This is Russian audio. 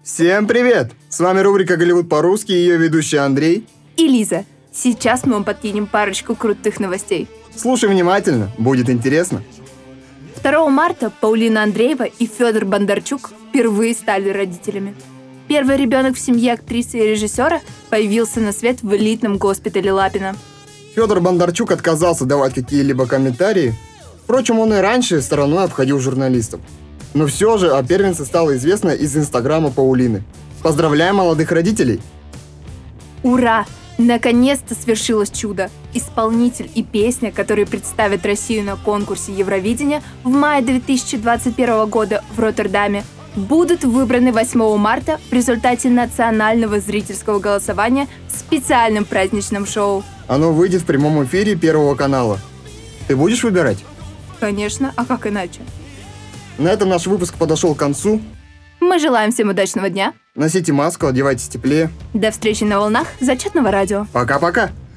Всем привет! С вами рубрика «Голливуд по-русски» и ее ведущий Андрей и Лиза. Сейчас мы вам подкинем парочку крутых новостей. Слушай внимательно, будет интересно. 2 марта Паулина Андреева и Федор Бондарчук впервые стали родителями. Первый ребенок в семье актрисы и режиссера появился на свет в элитном госпитале Лапино. Федор Бондарчук отказался давать какие-либо комментарии. Впрочем, он и раньше стороной обходил журналистов. Но все же о первенце стало известно из инстаграма Паулины. Поздравляем молодых родителей! Ура! Наконец-то свершилось чудо! Исполнитель и песня, которые представят Россию на конкурсе Евровидения в мае 2021 года в Роттердаме, будут выбраны 8 марта в результате национального зрительского голосования в специальном праздничном шоу. Оно выйдет в прямом эфире Первого канала. Ты будешь выбирать? Конечно, а как иначе? На этом наш выпуск подошел к концу. Мы желаем всем удачного дня. Носите маску, одевайтесь теплее. До встречи на волнах Зачетного радио. Пока-пока!